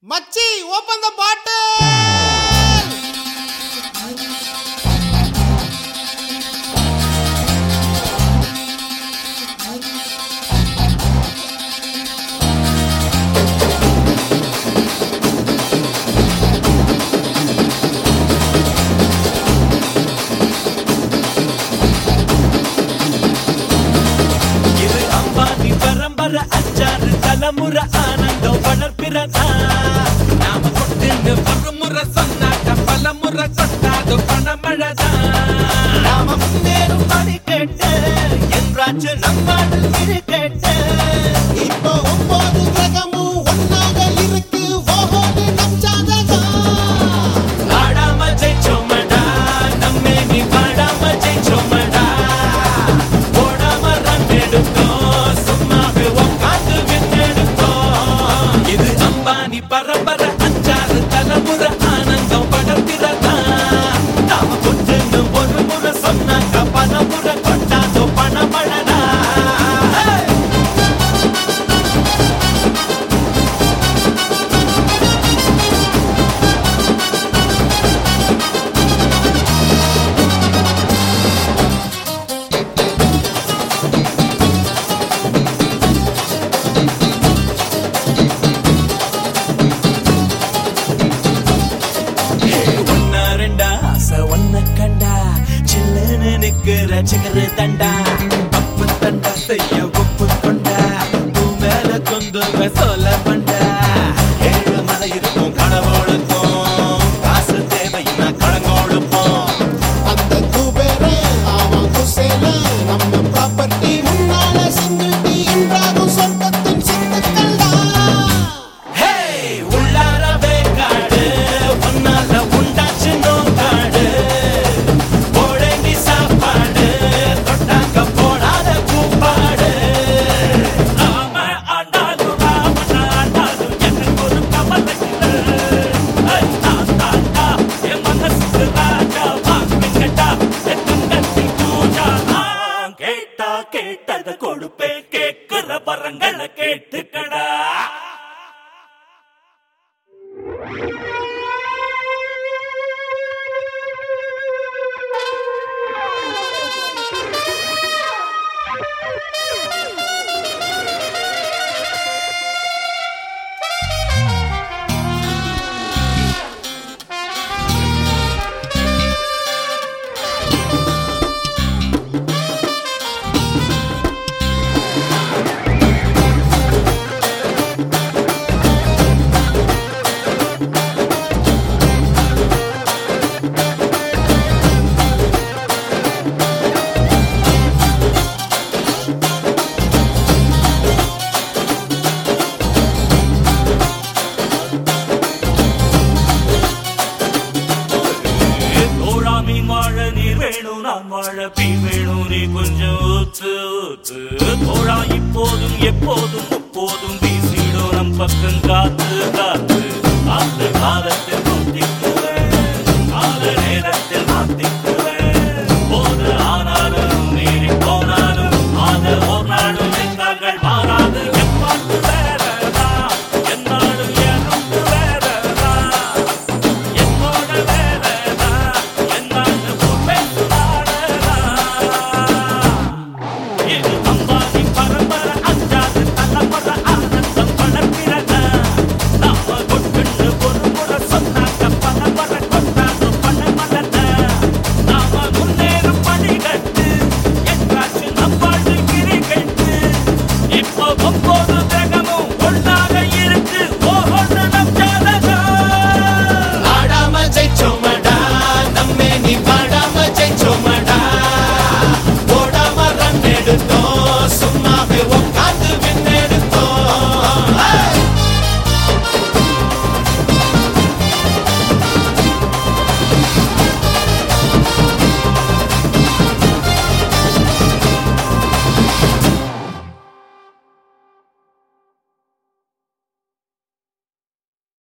மச்சி ஓபன் தி பாட்டில். இது அம்பானி பரம்பர அச்சாறு தலைமுற ஆனந்தம் வளர்ப்பிறதா. நாம கொட்டுன்னு ஒரு முறை சொன்னாக்க பல முறை கொட்டாது பணமழதா. நாம முன்னேறும் படி கேட்டு என்றாச்சு நம்மாடு இரு கேட்டு. இப்போ 9 கிரகமும் ஒன்னாக இருக்கு. ஓஹோன்னு நம் ஜாதகம். ஆடாம ஜெயிச்சோமடா நம்மே நீ பாடாம ஜெயிச்சோமடா. ஓடாம ரன் எடுத்தோம் சும்மாவே உட்காந்து விட்டெடுத்தோம். இது அம்பானி பரம்பரை அஞ்சாறு தலைமுறை ஆனந்தம் படர்கிறதா. நாம கொட்டுன்னு ஒரு முறை சொன்னாக்க பல முறை கொட்டாதோ பணமழடா. ஒன்னா ரெண்டா ஆசை ஒன்ன கண்டா சில்லுன்னு நிக்கிற சிகரு தண்டா. அப்பு தண்டா செய்ய ஒப்பு கொண்டா பூ மேல கொண்டு சொல்ல பண்டா. ஏழு மலை இருக்கும் கடவுளுக்கும் காசு தேவைன்னா கடங்கோடுப்போம். அந்த குபேரே அவன் குசேல நம்ம ப்ராப்பர்ட்டி முன்னால சிங்கிள்டி என்றாகும் சொர்க்கத்தின் சித்துக்கள்டா. ஹே உள்ளாரவே காடு ஒன்னால உண்டாச்சு நோக்காடு. போடேண்டி சாப்பாடு தொட்டாக்க போடாத கூப்பாடு. ராம ஆண்டாலும் ராமன் ஆண்டாலும் எனக்கு ஒரு கவலை இல்லை. நான் தாண்டா என் மனசுக்கு ராஜா வாங்கிட்டா எத்தங்கத்தி பூஜா. நான் கேட்டா கேட்டதை கொடுப்பேன் கேட்கிற வரங்களை கேட்டுக்கடா. தோழா மீன் வாழ நீர் வேணும் நான் வாழ பீன் வேணும் நீ கொஞ்சம் ஊத்து ஊத்து. தோழா இப்போதும் எப்போதும் முப்போதும் வீசிடும் நம் பக்கம் காத்து காத்து. அந்த காலத்து